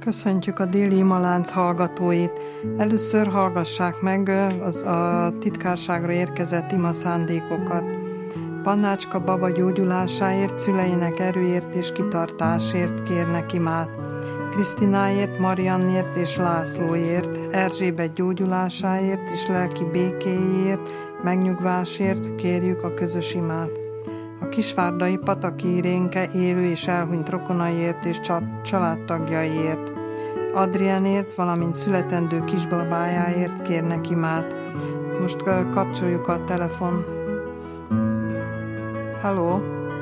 Köszöntjük a Déli Imalánc hallgatóit. Először hallgassák meg a titkárságra érkezett ima szándékokat. Pannácska baba gyógyulásáért, szüleinek erőért és kitartásért kérnek imát. Krisztináért, Mariannért és Lászlóért, Erzsébet gyógyulásáért és lelki békéért, megnyugvásért kérjük a közös imát. A kisvárdai Pataki Irénke élő és elhunyt rokonaiért és családtagjaiért. Adriánért, valamint születendő kisbabájáért kérnek imát. Most kapcsoljuk a telefon. Halló?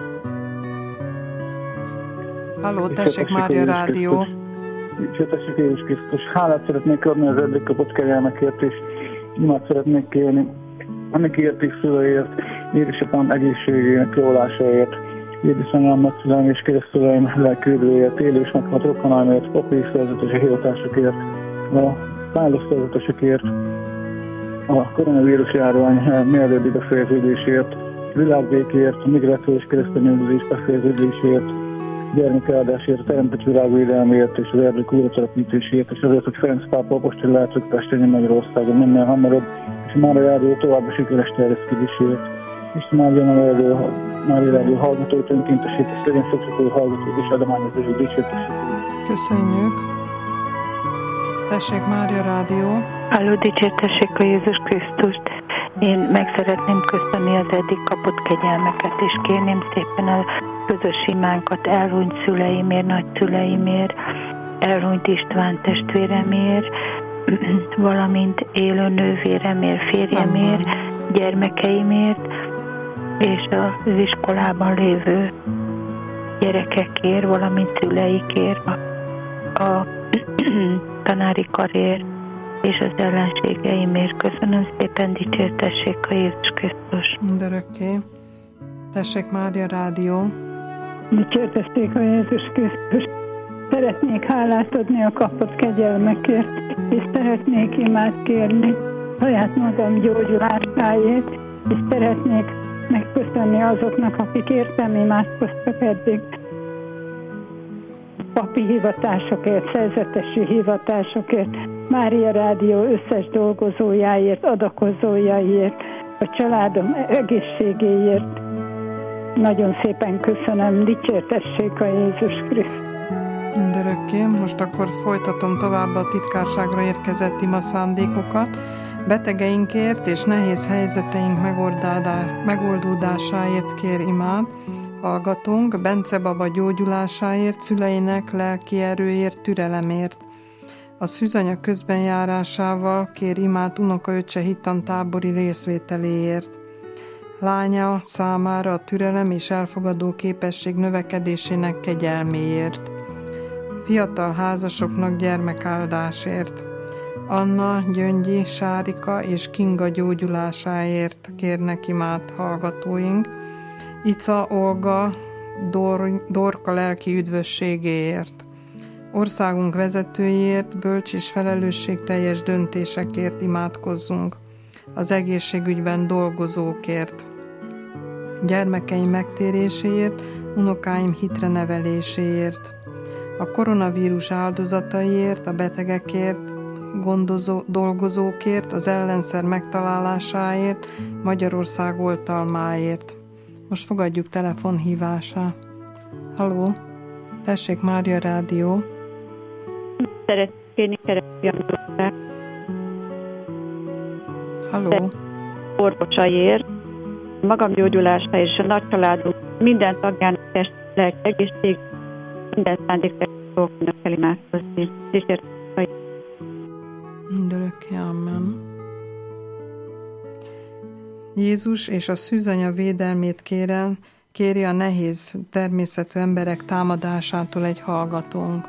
Halló, tessék Mária Rádió. Tessék Jézus Krisztus. Hálát szeretnék adni az eddig kapott kegyelmekért, és imát szeretnék kérni annak érték szüleiért, édesapám egészségének javulásáért, édesanyám nagyszüleim és keresztüleim lelküldőért, élő és meghalt rokonaimért, papi szerzetesi hivatásokért, a fájló szerzetesokért, a koronavírus járvány mielőbbi befejeződésért, világbékért, a migráció és keresztényüldözés befejeződésért, gyermekáldásért, a teremtett világvédelmért és az erdők újratelepítésért, és azért, hogy Ferenc pápa apostol látogatást Magyarországon minél hamarabb, és Mária Rádió további sikeres terjeszkedésért. Isten áldja Mária Rádió hallgatóit, önkéntesét, és legyen szoksakoló hallgatóit, és adományozói dicsértesét. Köszönjük. Tessék Mária Rádió. Halló, dicsértessék a Jézus Krisztust. Én meg szeretném köszönni az eddig kapott kegyelmeket, és kérném szépen a közös imánkat elhunyt szüleimért, nagyszüleimért, elhunyt István testvéremért, valamint élő nővéremért, férjemért, gyermekeimért, és az iskolában lévő gyerekekért, valamint szüleikért, a tanári karért, és az ellenségeimért. Köszönöm szépen, dicsértessék a Jézus Krisztus. Mindörökké. Tessék Mária Rádió. Dicsértessék a Jézus Krisztus. Szeretnék hálát adni a kapott kegyelmekért, és szeretnék imát kérni saját magam gyógyulásáért, és szeretnék megköszönni azoknak, akik értem imádkoztak eddig. Papi hivatásokért, szerzetesi hivatásokért, Mária Rádió összes dolgozójáért, adakozójáért, a családom egészségéért. Nagyon szépen köszönöm, dicsértessék a Jézus Krisztus. Mindörökké. Most akkor folytatom tovább a titkárságra érkezett ima szándékokat. Betegeinkért és nehéz helyzeteink megoldódásáért kér imát. Hallgatunk Bence baba gyógyulásáért, szüleinek lelki erőért, türelemért. A szűzanya közbenjárásával kér imát unokaöccse hittantábori részvételéért. Lánya számára a türelem és elfogadó képesség növekedésének kegyelméért. Fiatal házasoknak gyermekáldásért. Anna, Gyöngyi, Sárika és Kinga gyógyulásáért kérnek imát hallgatóink. Ica, Olga, Dorka lelki üdvösségéért. Országunk vezetőjéért, bölcs és felelősségteljes döntésekért imádkozzunk. Az egészségügyben dolgozókért. Gyermekeim megtéréséért, unokáim hitre neveléséért. A koronavírus áldozataiért, a betegekért, dolgozókért, az ellenszer megtalálásáért, Magyarország oltalmáért. Most fogadjuk telefonhívását. Halló, tessék Mária Rádió. Szeretnék kérni keresztjamdóság. Halló. Orvosaiért, magam gyógyulása és a nagy családunk minden tagjának testi egészség, minden szándékra fognak elimádkozni. Mindörökké, amen. Jézus és a szűzanya védelmét kéri a nehéz természetű emberek támadásától egy hallgatónk.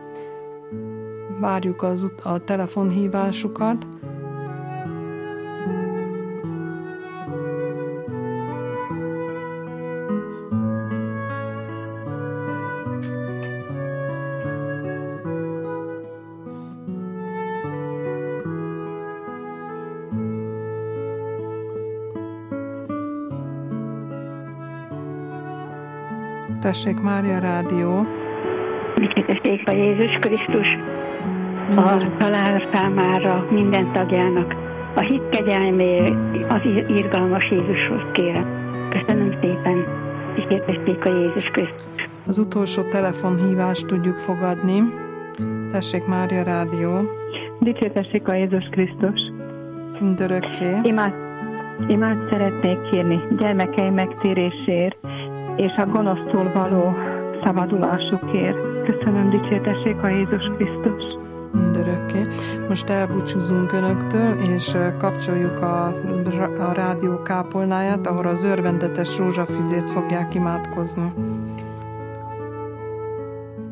Várjuk a telefonhívásukat. Tessék Mária Rádió. Dicsértessék a Jézus Krisztus a család számára, minden tagjának. A hit kegyelméért az irgalmas Jézushoz kérem. Köszönöm szépen. Dicsértessék a Jézus Krisztus. Az utolsó telefonhívást tudjuk fogadni. Tessék, Mária Rádió. Dicsértessék a Jézus Krisztus. Mindörökké. Imád szeretnék kérni gyermekeim megtérésért és a gonosztól való szabadulásukért. Köszönöm, dicsértessék a Jézus Krisztus. Mindörökké. Most elbúcsúzunk Önöktől, és kapcsoljuk a rádió kápolnáját, ahol az örvendetes rózsafüzért fogják imádkozni.